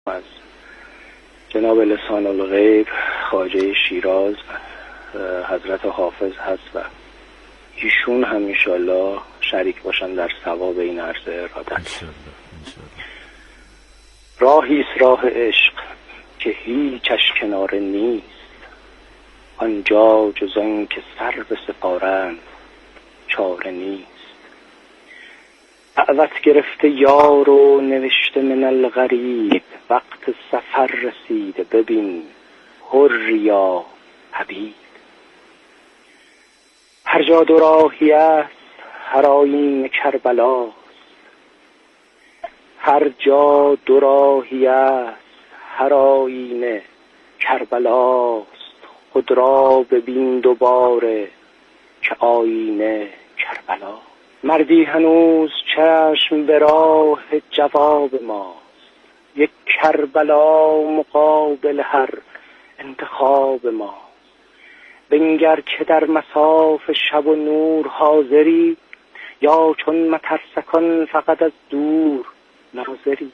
از جناب لسان الغیب خواجه شیراز حضرت حافظ هست و ایشون هم انشالله شریک باشن در ثواب این عرض ارادت. راهیست راه عشق که هیچش کناره نیست، آنجا جز آن که سر به سپارند چاره نیست. دعوت گرفته یار و نوشته من الغریب، وقت سفر رسیده ببین حر یا حبیب. هر جا دو راهی است هر آیین کربلاست، هر جا دو راهی است هر آیین کربلاست. خود را ببین دوباره که آیین کربلا. مردی هنوز چشم به راه جواب ماست، یک کربلا مقابل هر انتخاب ما. بنگر که در مصاف شب و نور حاضری، یا چون مترسکان فقط از دور ناظری.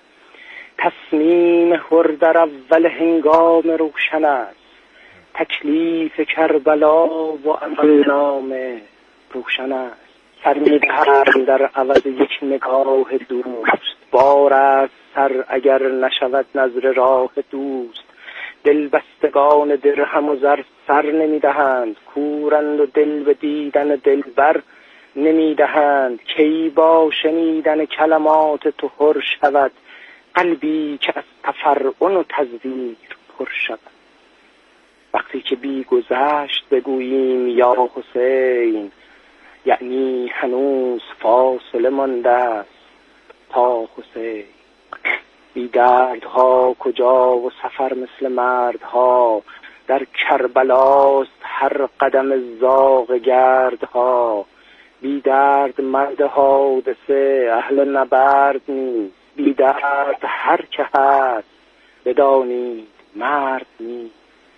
تصمیم هر در اول هنگام روشن است، تکلیف کربلا و اول نام روشن است. سر می‌دهم در عوض یک نگاه دوست، بار از سر اگر نشود نظر راه دوست. دل بستگان درهم و زر سر نمیدهند، کورند و دل به دیدن دلبر نمیدهند. کی با شنیدن کلمات تو حر شود، قلبی که از تفرعن و تزویر پر شود. وقتی که بی گذشت بگوییم یا حسین، یعنی هنوز فاصله مانده است تا حسین. بی دردها کجا و سفر مثل مردها، در کربلاست هر قدم زاغ گردها. بی درد مرد حادثه اهل نبرد نیست، بی درد هر که هست بدانید مرد نیست.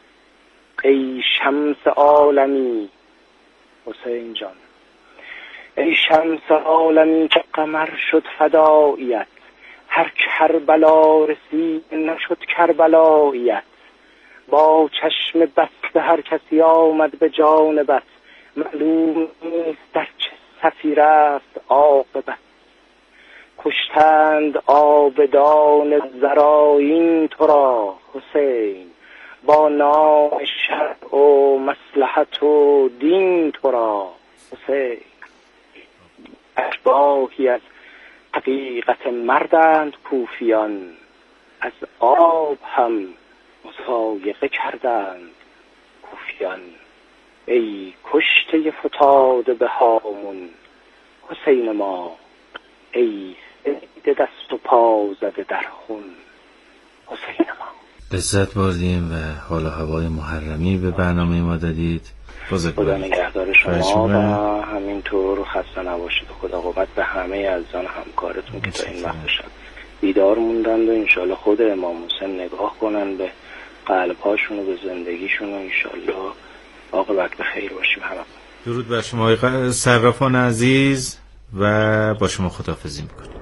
ای شمس عالمی حسین جان، ای شمس عالمی که قمر شد فداییت. هر کربلا رسید نشد کربلاییت. با چشم بسته هر کسی آمد به جانبت، معلوم نیست در چه صفی رفت عاقبت. کشتند آبدان زراین تو را حسین، با نام شرع و مصلحت و دین تو را حسین. اشباهی از حقیقت مردند کوفیان، از آب هم مضایقه کردند کوفیان. ای کشته فتاده به هامون حسین ما، ای سید دست و پا زده در خون حسین ما. لذت بردیم و حال و هوای محرمی به برنامه ما دادید. خدا نگهدار شما و همینطور خسته نباشید. خدا قوت به همه عزیزان همکارتون که تا این وقت شب بیدار موندند و انشالله خود امام حسین نگاه کنن به قلب‌هاشون و به زندگیشون و انشالله عاقبت به خیر باشیم همه. درود بر شما آقای صرافان عزیز و با شما خداحافظی میکنم.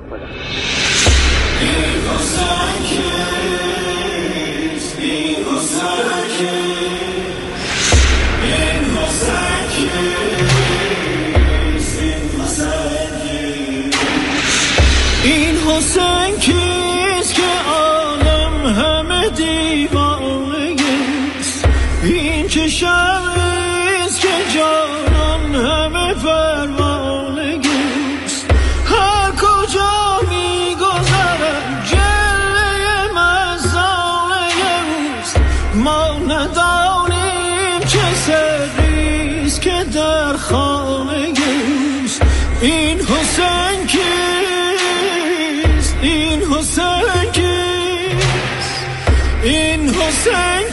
این حسین کیست که عالم همه دیوانه‌ست؟ این چه شمعیست که جانان همه پروانه‌ست؟ هر کجا می‌گذرد جلوه مستانه اوست. ما ندانیم چه سریست که در خانه اوست. این حسین کیست؟ این حسین کیست؟ این حسین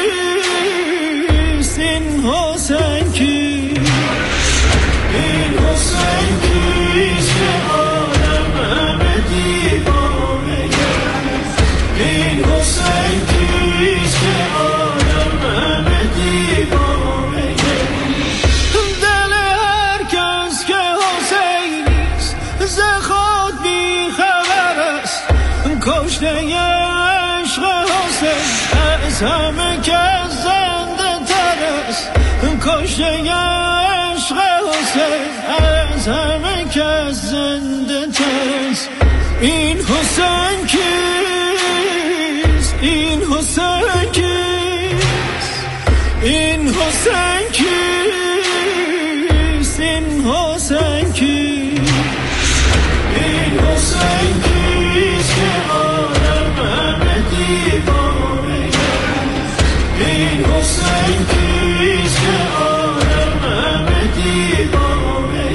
کیست؟ این حسین کیست؟ این حسین کیست که عالم همه دیوانه‌ست؟ این حسین کیست که عالم همه دیوانه‌ست؟ دل هر کس که حسینیست ز خود بی خبر است، کشته حسین از همه کس زنده تر است کشته عشق حسین از همه کس زنده تر است این حسین کیست این حسین کیست این حسین کیست این حسین کیست این حسین کیست که آدم همه دیوانه این حسین کیست که آدم همه دیوانه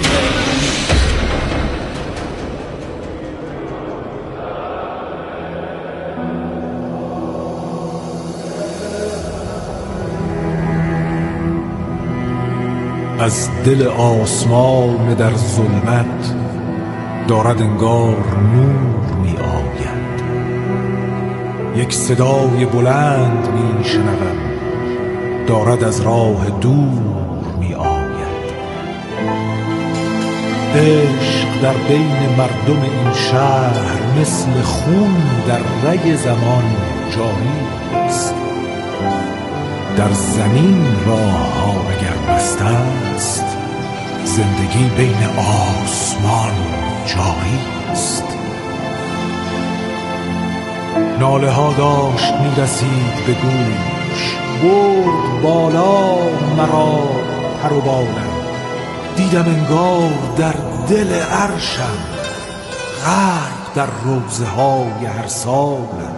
از دل آسمان در ظلمت دارد انگار نور می آید یک صدای بلند می شنوم دارد از راه دور می آید عشق در بین مردم این شهر مثل خون در رگ زمان جاری است در زمین راه ها اگر بسته است زندگی بین آسمان جاری است ناله ها داشت می رسید به گوش برد بالا مرا پر و بالم دیدم انگار در دل عرشم غرق در روزه های هر سالم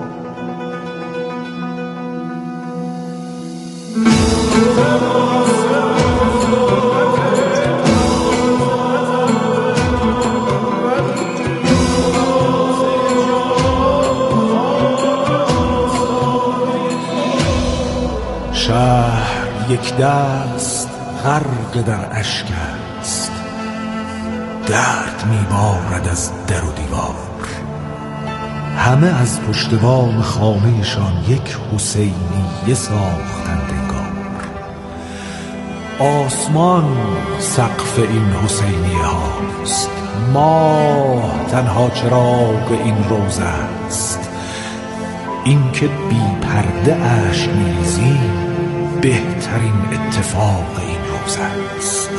شهر یک دست غرق در اشک است درد میبارد از در و دیوار همه از پشت بام خانهشان یک حسینیه ساختند انگار آسمان سقف این حسینیه هاست ماه تنها چراغ این روزه است این که بی پرده اشک می‌ریزیم بهترین اتفاق این روز است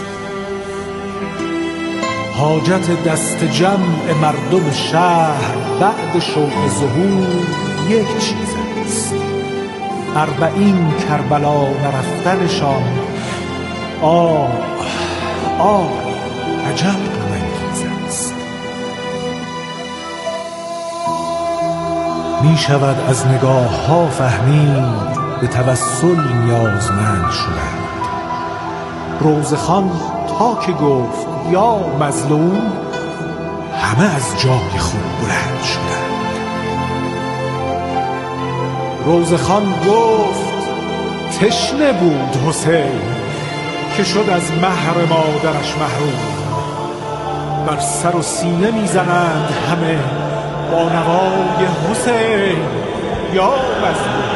حاجت دست جمع مردم شهر بعد شوق ظهور یک چیز است 40 کربلا نرفتنشان عجب غم‌انگیز است می شود از نگاه ها فهمید به توسل نیازمند شدند روزخان تا که گفت یا مظلوم همه از جای خود بلند شدند روزخان گفت تشنه بود حسین که شد از مهر مادرش محروم بر سر و سینه میزنند همه با نوای حسین یا مظلوم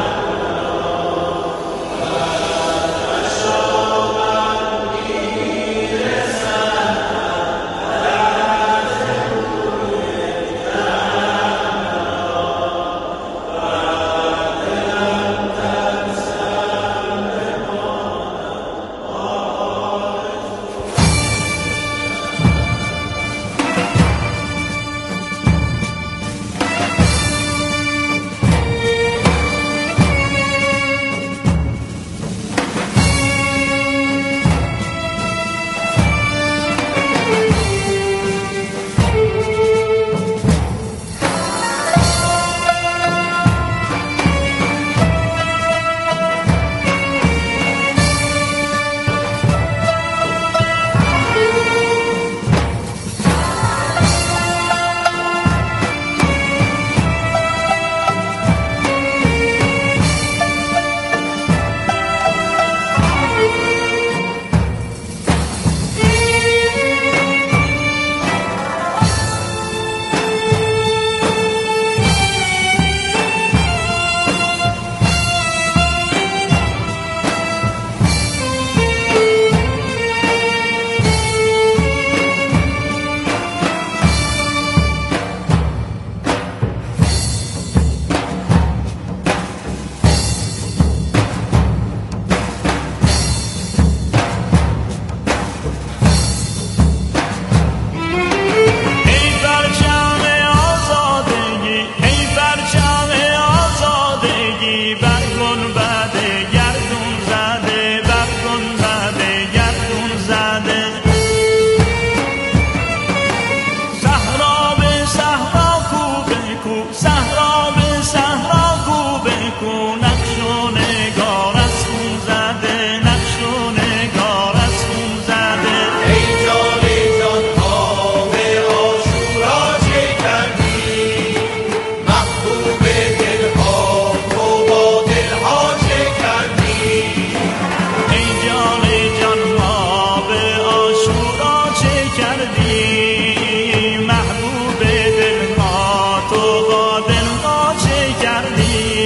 کردی.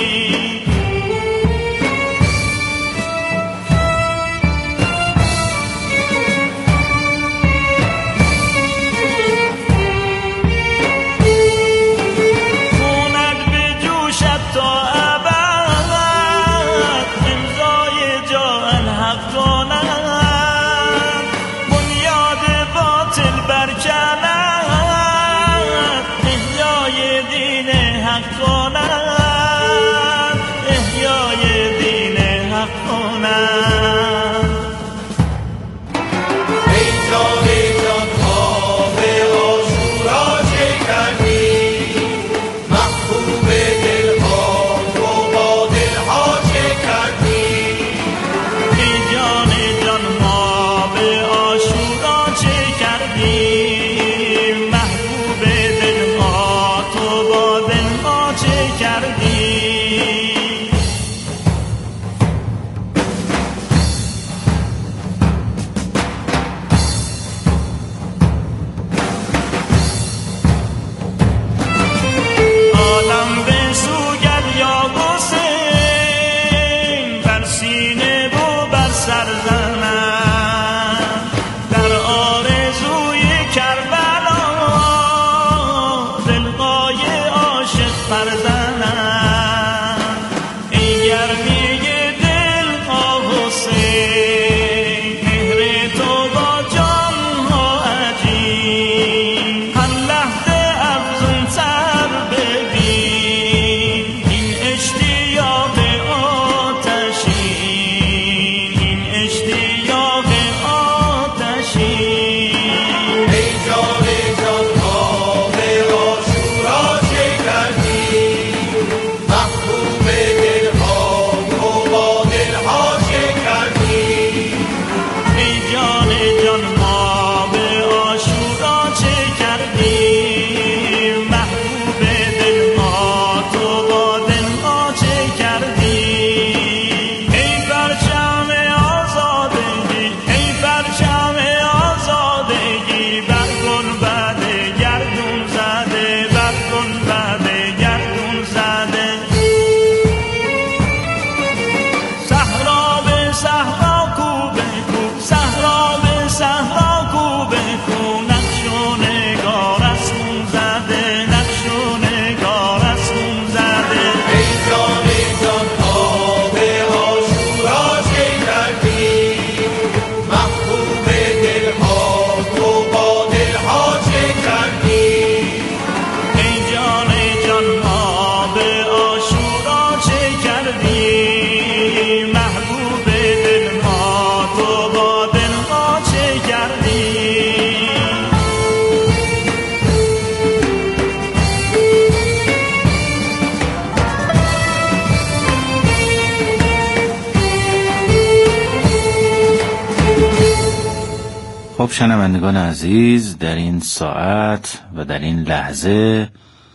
خب شنوندگان عزیز، در این ساعت و در این لحظه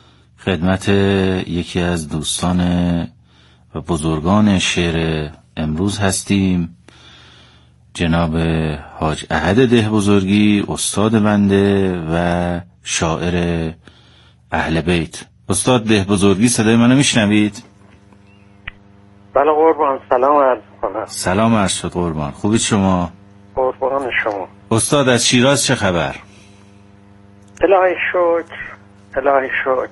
خدمت یکی از دوستان و بزرگان شعر امروز هستیم، جناب حاج احد ده بزرگی، استاد بنده و شاعر اهل بیت. استاد ده بزرگی، صدای منو میشنوید؟ بله قربان، سلام عرض کنم. سلام عرض شد قربان، خوبید شما؟ قربان شما. استاد از شیراز چه خبر؟ الهی شکر، الهی شکر.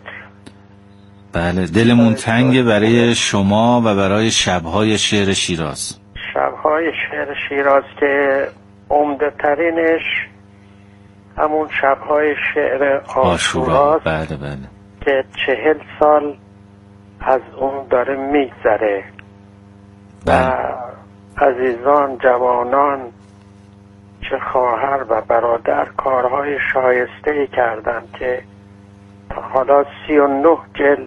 بله، دلمون تنگه برای شما و برای شبهای شعر شیراز. شبهای شعر شیراز که عمده ترینش همون شبهای شعر عاشوراست. بله بله، که 40 سال از اون داره میگذره. بله. عزیزان، جوانان، چه خواهر و برادر کارهای شایسته‌ای کردن که تا حالا 39 جلد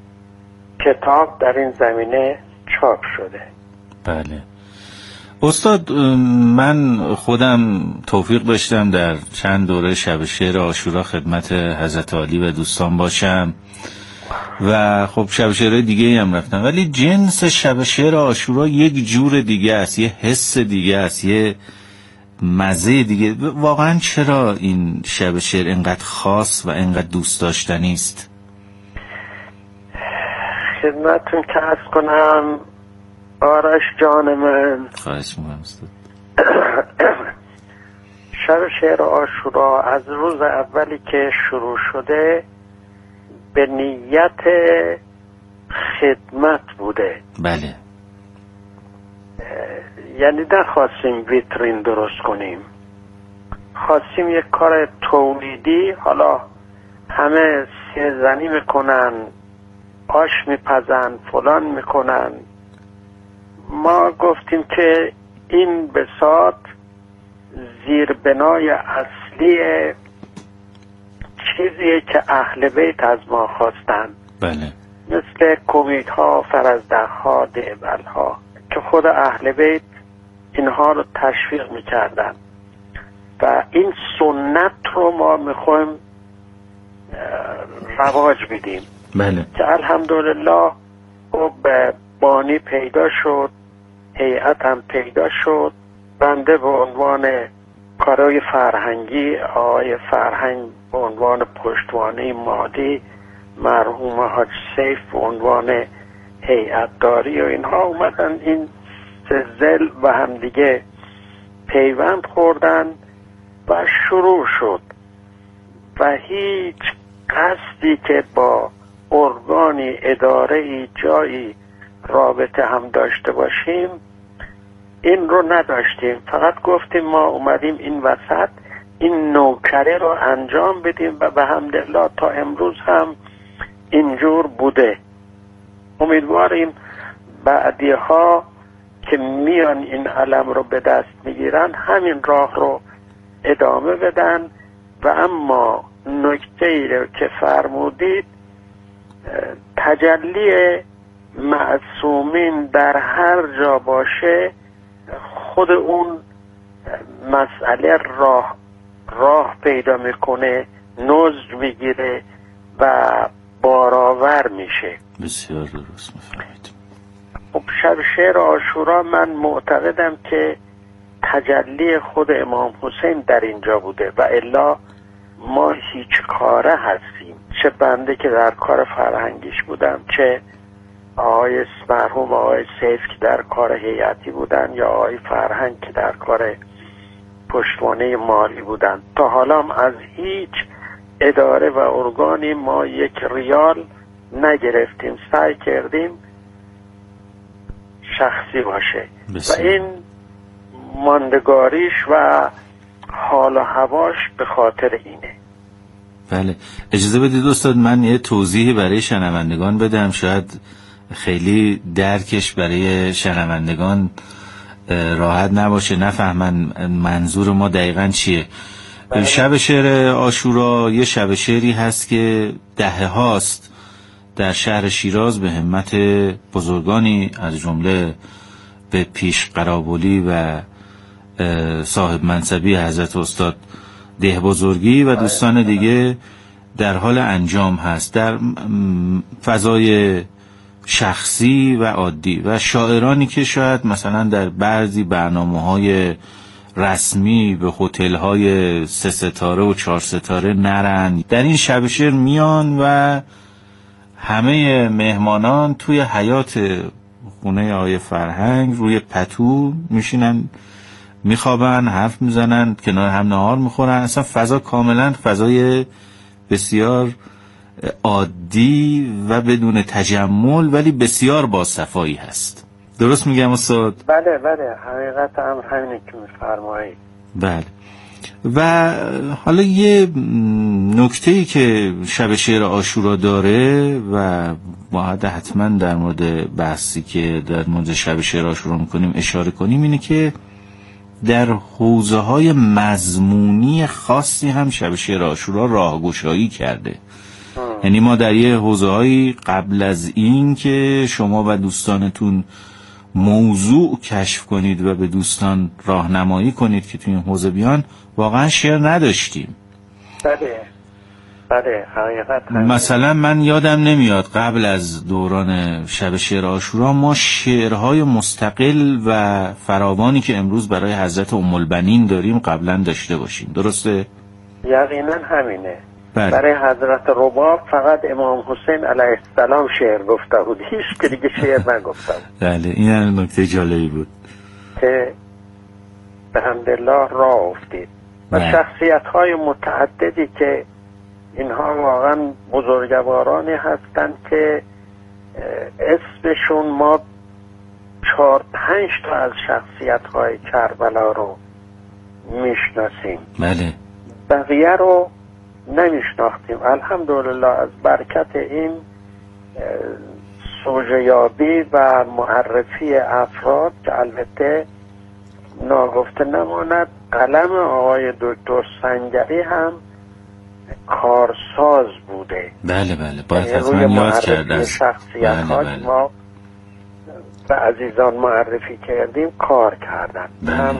کتاب در این زمینه چاپ شده. بله استاد، من خودم توفیق داشتم در چند دوره شب شعر عاشورا خدمت حضرت عالی و دوستان باشم و خب شب شعر دیگه هم رفتم، ولی جنس شب شعر عاشورا یک جور دیگه است، یه حس دیگه است، یه مزه دیگه. واقعا چرا این شب شعر اینقدر خاص و اینقدر دوست داشتنی است؟ خدمتتون که عرض کنم آرش جان من، خواهش می‌کنم استاد. شب شعر عاشورا از روز اولی که شروع شده به نیت خدمت بوده. بله. یعنی نخواستیم ویترین درست کنیم، خواستیم یک کار تولیدی. حالا همه سیرزنی میکنن، آش میپزن، فلان میکنن، ما گفتیم که این بساط زیربنای اصلی چیزیه که اهل بیت از ما خواستن. بله. مثل کمیدها، فرزدقها، دیبلها که خود اهل بیت اینها رو تشویق میکردن و این سنت رو ما میخوایم رواج بدیم. بله. که الحمدلله خب بانی پیدا شد، هیئت هم پیدا شد. بنده به عنوان کارای فرهنگی، آقای فرهنگ به عنوان پشتوانه مادی، مرحوم حاج سیف به عنوان هیئتداری و اینها اومدن این سزل و هم دیگه پیوند خوردن و شروع شد و هیچ قصدی که با ارگانی، اداره‌ای، جایی رابطه هم داشته باشیم این رو نداشتیم. فقط گفتیم ما اومدیم این وسط این نوکری رو انجام بدیم و به حمدالله تا امروز هم اینجور بوده. امیدواریم بعدی ها که میان این علم رو به دست میگیرن همین راه رو ادامه بدن. و اما نکته‌ای رو که فرمودید، تجلی معصومین در هر جا باشه خود اون مسئله راه پیدا میکنه، نزد میگیره و بارآور میشه. بسیار درست میفرمایید. خب شب شعر عاشورا من معتقدم که تجلی خود امام حسین در اینجا بوده و الا ما هیچ کاره هستیم. چه بنده که در کار فرهنگیش بودم، چه آقای مرحوم آقای سیف که در کار هیئتی بودن، یا آقای فرهنگ که در کار پشتوانه مالی بودن، تا حالا هم از هیچ اداره و ارگانی ما یک ریال نگرفتیم. سعی کردیم شخصی باشه بسیار. و این ماندگاریش و حال و هواش به خاطر اینه. بله. اجازه بدید استاد من یه توضیحی برای شنوندگان بدم، شاید خیلی درکش برای شنوندگان راحت نباشه، نفهمن منظور ما دقیقاً چیه. شب شعر عاشورا یه شب شعری هست که دهه هاست در شهر شیراز به همت بزرگانی از جمله به پیش قرابولی و صاحب منصبی حضرت استاد ده بزرگی و دوستان دیگه در حال انجام هست، در فضای شخصی و عادی، و شاعرانی که شاید مثلا در بعضی برنامه‌های رسمی به هتل‌های 3 ستاره و 4 ستاره نرن، در این شب شعر میان و همه مهمانان توی حیاط خونه آقای فرهنگ روی پتو میشینن، میخوابن، حرف میزنن، کنار هم نهار میخورن. اصلا فضا کاملا فضای بسیار عادی و بدون تجمل ولی بسیار باصفایی هست. درست میگم استاد؟ بله بله، حقیقت امر همینه که میفرمایید. بله. و حالا یه نکته‌ای که شب شعر عاشورا داره و باید حتما در مورد بحثی که در مورد شب شعر عاشورا میکنیم اشاره کنیم، اینه که در حوزه‌های مضمونی خاصی هم شب شعر عاشورا راهگشایی کرده. یعنی ما در یه حوزه‌هایی قبل از این که شما و دوستانتون موضوع کشف کنید و به دوستان راهنمایی کنید که تو این حوزه بیان، واقعا شعر نداشتیم. بله بله، حقیقت مثلا من یادم نمیاد قبل از دوران شب شعر عاشورا ما شعرهای مستقل و فراوانی که امروز برای حضرت ام البنین داریم قبلا داشته باشیم. درسته؟ یقینا همینه. بله. برای حضرت رباب فقط امام حسین علیه السلام شعر گفته بود، هیچ که دیگه شعر نگفته بود. بله این هم نکته جالبی بود که به حمدالله راه افتید و بله. شخصیت‌های متعددی که اینها واقعا بزرگوارانی هستند که اسمشون ما 4-5 تا از شخصیت‌های کربلا رو میشناسیم، بله بقیه رو نمیشناختیم. الحمدلله از برکت این سوژه‌یابی و معرفی افراد که البته ناگفته نماند قلم آقای دکتر سنجری هم کارساز بوده. بله باید روی حتما یاد معرفی کرد شخصیت‌ها که ما به عزیزان معرفی کردیم کار کردن. هم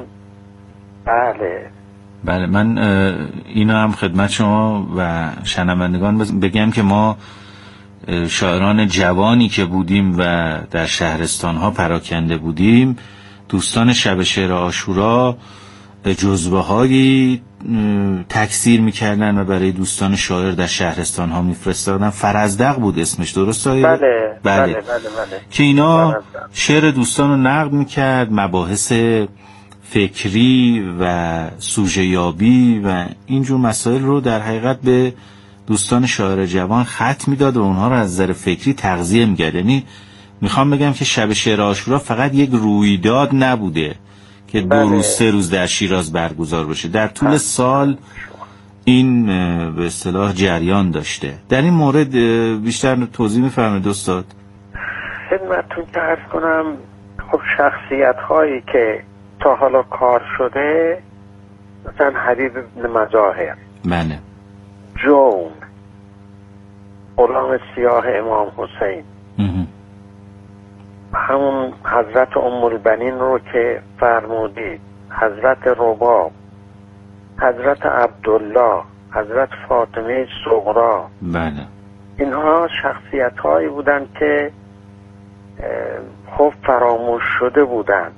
بله من اینو هم خدمت شما و شنوندگان بگم که ما شاعران جوانی که بودیم و در شهرستان‌ها پراکنده بودیم، دوستان شب شعر عاشورا جزوه هایی تکثیر میکردن و برای دوستان شاعر در شهرستان ها میفرستادن. فرزدق بود اسمش، درسته؟ بله. که اینا شعر دوستان رو نقد میکرد، مباحث فکری و سوژه یابی و اینجور مسائل رو در حقیقت به دوستان شاعر جوان خط میداد و اونها رو از نظر فکری تغذیه میکرد. یعنی میخوام بگم که شب شعر عاشورا فقط یک رویداد نبوده که 2 روز 3 روز در شیراز برگزار بشه، در طول سال این به اصطلاح جریان داشته. در این مورد بیشتر توضیح میفرمایید استاد؟ خدمتتون که عرض کنم، خب شخصیت هایی که تا حالا کار شده مثلا حبیب بن مظاهر، بله، جون، غلام سیاه امام حسین، همون حضرت ام البنین رو که فرمودید، حضرت رباب، حضرت عبدالله، حضرت فاطمه صغرا، بله، اینها شخصیت هایی بودن که خب فراموش شده بودن.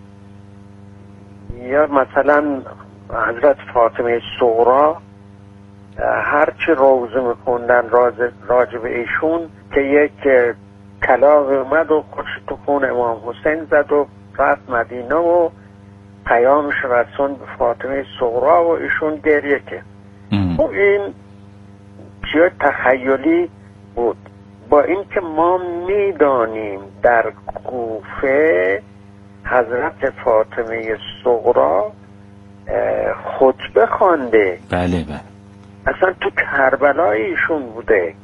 یا مثلا حضرت فاطمه صغرا هرچی روزه میخوندن راجب ایشون که یک کلاغ اومد و خودش تو خون امام حسین زد و رفت مدینه و پیامش رسون به فاطمه صغرا و ایشون گریه کرد. و این چیه تخیلی بود، با اینکه ما میدانیم در کوفه حضرت فاطمه صغرا خطبه خوانده. بله اصلا تو کربلا ایشون بوده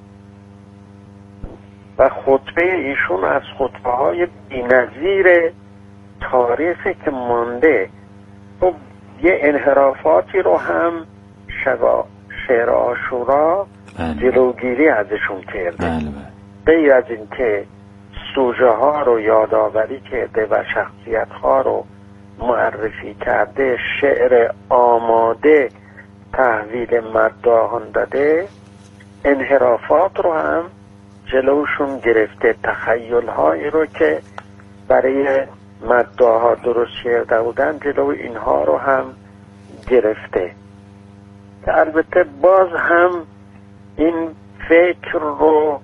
و خطبه ایشون از خطبه های بی‌نظیر تاریخی که مانده. خب یه انحرافاتی رو هم شعر عاشورا جلوگیری ازشون کرده. غیر از این که سوژه ها رو یادآوری کرده و شخصیت ها رو معرفی کرده، شعر آماده تحویل مداحان داده، انحرافات رو هم جلوشون گرفته. تخیل هایی رو که برای مداحا درست کرده بودن جلو اینها رو هم گرفته. البته باز هم این فکر رو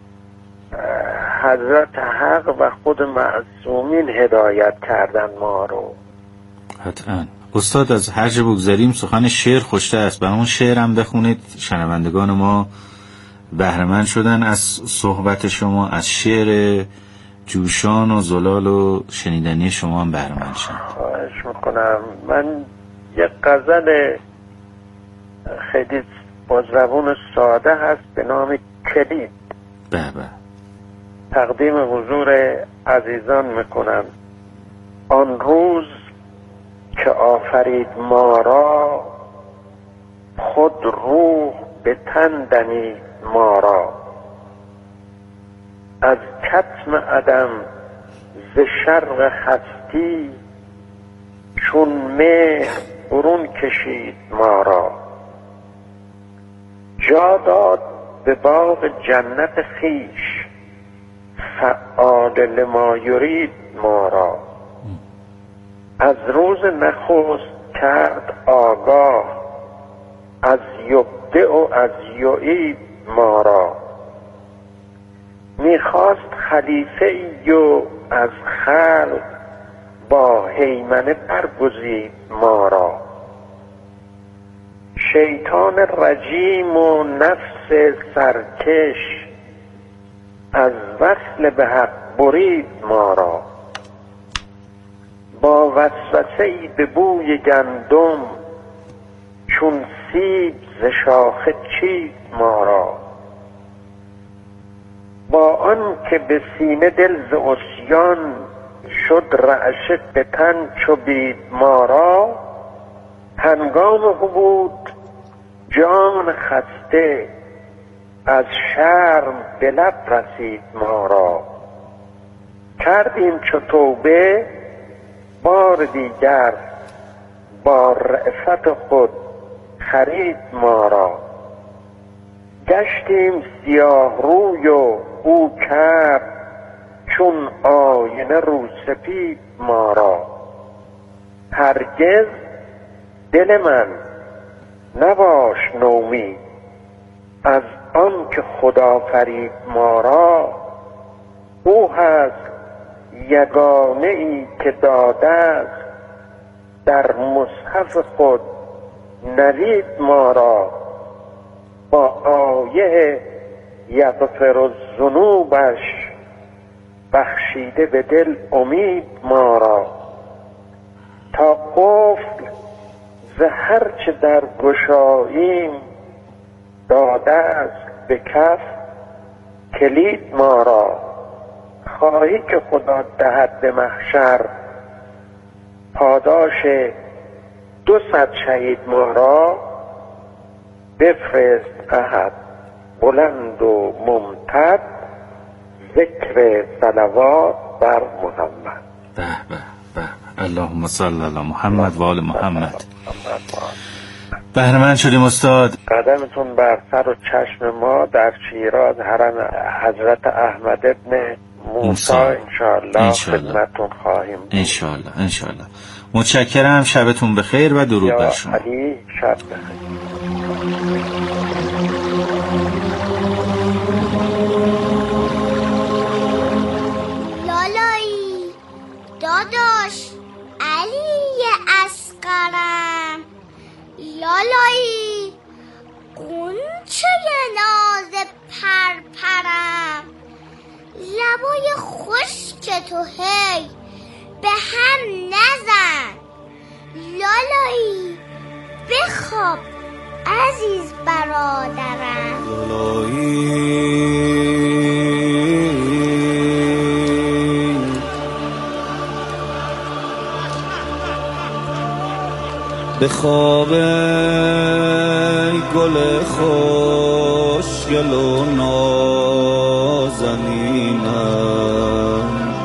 حضرت حق و خود معصومین هدایت کردن ما رو. قطعاً. استاد از هر جا بگذاریم سخن شعر خوشتر است، برامون شعر هم بخونید. شنوندگان ما بهره‌مند شدن از صحبت شما، از شعر جوشان و زلال و شنیدنی شما هم بهره‌مند شدن. خواهش میکنم. من یک غزل خیلی با زبان ساده هست به نام کلید تقدیم حضور عزیزان میکنم. آن روز که آفرید ما را، خود روح به تن دمید ما را. از کتم عدم ز شرق هستی، چون مهر برون کشید ما را. جا داد به باغ جنت خویش، فعال لما یرید ما را. از روز نخست کرد آگاه، از یبدع تو از یوید ما را. میخواست خلیفه ای و از خلق با هیمنه برگزید ما را. شیطان رجیم و نفس سرکش از وصل به حق برید ما را. با وسوسه‌ای به بوی گندم چون سیب ز شاخه چید ما را. با آن که به سینه دل ز عصیان شد رعشه به تن چوبید ما را. هنگام حبود جان خسته از شرم به لب رسید ما را. کردیم چو توبه بار دیگر با رأفت خود خرید ما را. گشتیم سیاه روی و او کرد چون آینه روسپید ما را. هرگز دل من نباش نومید از آن که خدا فرید ما را. او هست یگانه ای که داده است در مصحف خود نوید ما را. با آیه یغفر الذنوبش بخشیده به دل امید ما را. تا قفل ز هر چه در گشاییم داده است به کف کلید ما را. خواهی که خدا دهد به محشر پاداش 200 شهید ما را. بفرست احد بلند و ممتد ذکر صلوات بر محمد. به به به، اللهم صل علی محمد و آل محمد. بهره‌مند شدیم استاد. قدمتون بر سر و چشم ما در شیراز حرم حضرت احمد ابن موسی انشاءالله خدمتون خواهیم بود. انشاءالله. متشکرم. شبتون بخیر و درود بر شما. علی شب بخیر. لالایی داداش علی اصغرم، لالایی قنچه ناز پرپرم، لبای خشک تو هی به هم نزن، لالایی بخواب عزیز برادرم. بخواب ای گل خوشگل و نازنینم،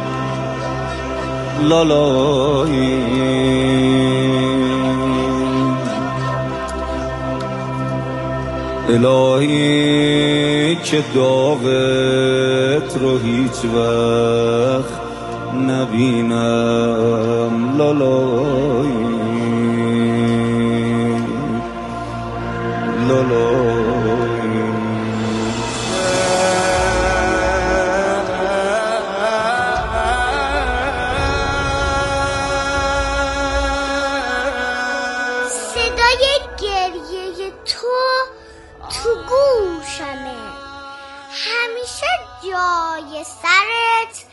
لالایی الهی که داغت رو هیچ وقت نبینم، لالایی لالایی.